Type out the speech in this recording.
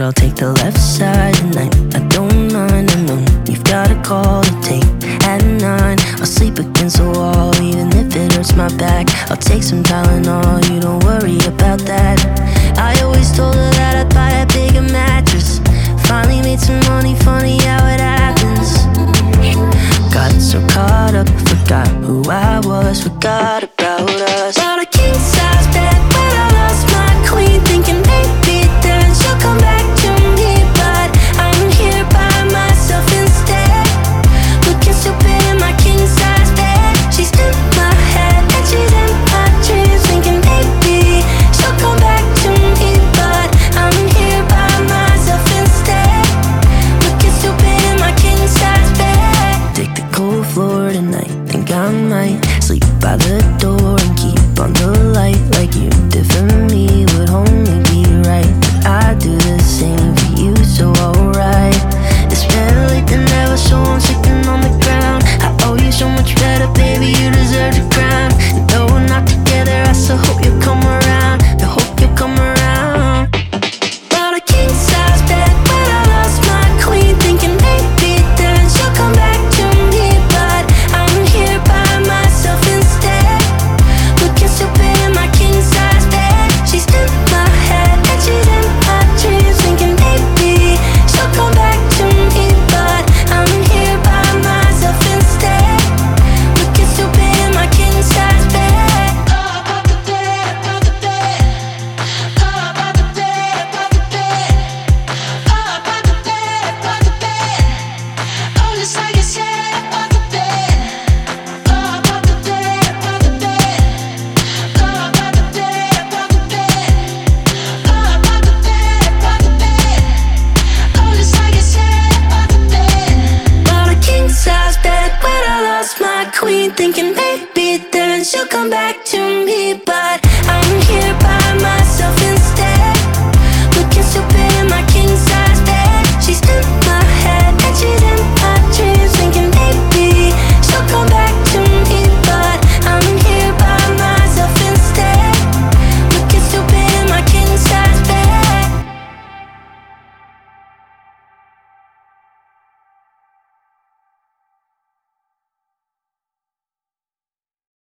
I'll take the left side tonight. I don't mind, I know you've got a call to take at 9. I'll sleep against the wall, even if it hurts my back. I'll take some Tylenol, you don't worry about that. I always told her that I'd buy a bigger mattress. Finally made some money, funny how it happens. Got so caught up, forgot who I was, forgot about us. Bought a king-size bed when I lost my queen, thinking maybe then she'll come back to me. But I'm here by myself instead, looking stupid in my king-size bed. She's in my head and she's in my dreams, thinking maybe she'll come back to me. But I'm here by myself instead, looking stupid in my king-size bed. Take the cold floor tonight, think I might sleep by the door and keep on the light, like you did for me would only be right. But I do the same for you, so alright. It's better late than never, so I'm sitting on the ground. I owe you so much better, baby, you deserve the crown. And though we're not together, I still hope you'll come around. I hope you'll come around. Bought a king-size bed when I lost my queen, thinking maybe then she'll come back to me. But I'm here by myself instead, looking stupid in my king-size bed. She's in my head and she's in my dreams, thinking maybe she'll come back to me. But I'm here by myself instead, looking stupid in my king-size bed. Up off the bed, up off the bed. Up off the bed, up off the bed. Up off the bed, up off the bed. Oh, just like you said, up off the bed. Up off the bed, up off the bed. Up off the bed, up off the bed. Up off the bed, up off the bed. Oh, just like you said, up off the bed. Bought a king-size bed when I lost my queen, thinking